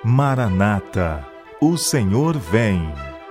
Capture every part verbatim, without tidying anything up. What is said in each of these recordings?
Maranata, o Senhor vem.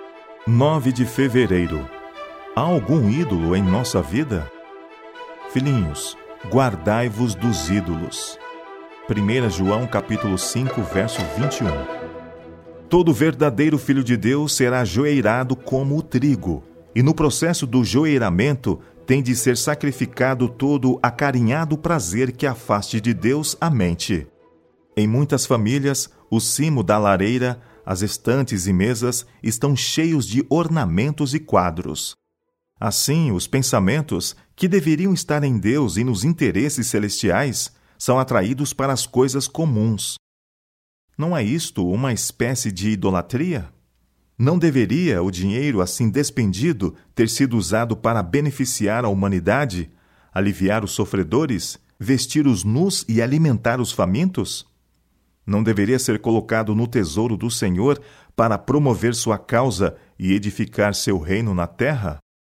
nove de fevereiro. Há algum ídolo em nossa vida? Filhinhos, guardai-vos dos ídolos. primeira João capítulo cinco, verso vinte e um. Todo verdadeiro filho de Deus será joeirado como o trigo, e no processo do joeiramento tem de ser sacrificado todo acarinhado prazer que afaste de Deus a mente. Em muitas famílias, o cimo da lareira, as estantes e mesas estão cheios de ornamentos e quadros. Assim, os pensamentos, que deveriam estar em Deus e nos interesses celestiais, são atraídos para as coisas comuns. Não é isto uma espécie de idolatria? Não deveria o dinheiro assim despendido ter sido usado para beneficiar a humanidade, aliviar os sofredores, vestir os nus e alimentar os famintos? Não deveria ser colocado no tesouro do Senhor para promover sua causa e edificar seu reino na terra?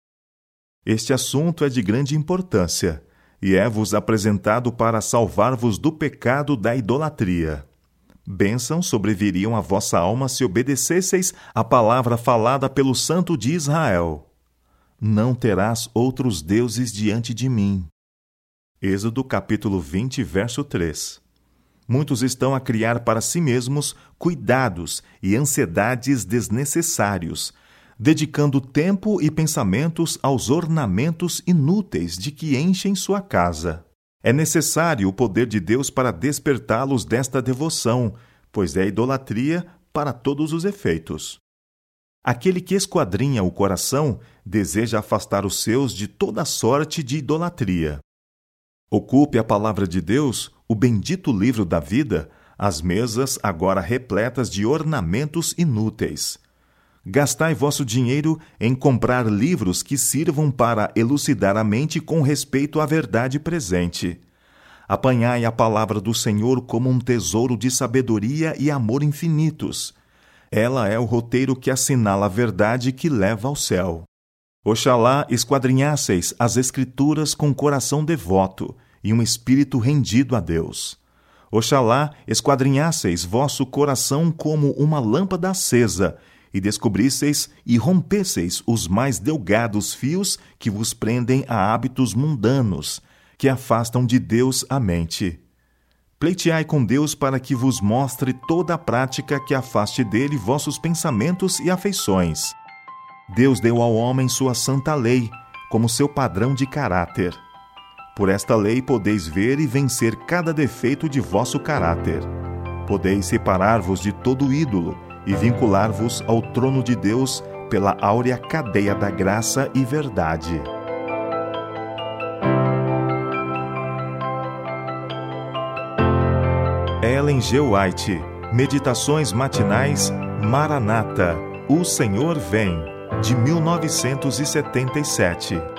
Este assunto é de grande importância e é-vos apresentado para salvar-vos do pecado da idolatria. Bênçãos sobreviriam à vossa alma se obedecesseis à palavra falada pelo Santo de Israel. Não terás outros deuses diante de mim. Êxodo capítulo vinte, verso três. Muitos estão a criar para si mesmos cuidados e ansiedades desnecessários, dedicando tempo e pensamentos aos ornamentos inúteis de que enchem sua casa. É necessário o poder de Deus para despertá-los desta devoção, pois é idolatria para todos os efeitos. Aquele que esquadrinha o coração deseja afastar os seus de toda sorte de idolatria. Ocupe a palavra de Deus, o bendito livro da vida, as mesas agora repletas de ornamentos inúteis. Gastai vosso dinheiro em comprar livros que sirvam para elucidar a mente com respeito à verdade presente. Apanhai a palavra do Senhor como um tesouro de sabedoria e amor infinitos. Ela é o roteiro que assinala a verdade que leva ao céu. Oxalá esquadrinhasseis as Escrituras com coração devoto e um espírito rendido a Deus. Oxalá esquadrinhasseis vosso coração como uma lâmpada acesa e descobrisseis e rompesseis os mais delgados fios que vos prendem a hábitos mundanos, que afastam de Deus a mente. Pleiteai com Deus para que vos mostre toda a prática que afaste dele vossos pensamentos e afeições. Deus deu ao homem sua santa lei, como seu padrão de caráter. Por esta lei podeis ver e vencer cada defeito de vosso caráter. Podeis separar-vos de todo ídolo e vincular-vos ao trono de Deus pela áurea cadeia da graça e verdade. Ellen G. White, Meditações Matinais, Maranata, o Senhor vem, de mil novecentos e setenta e sete.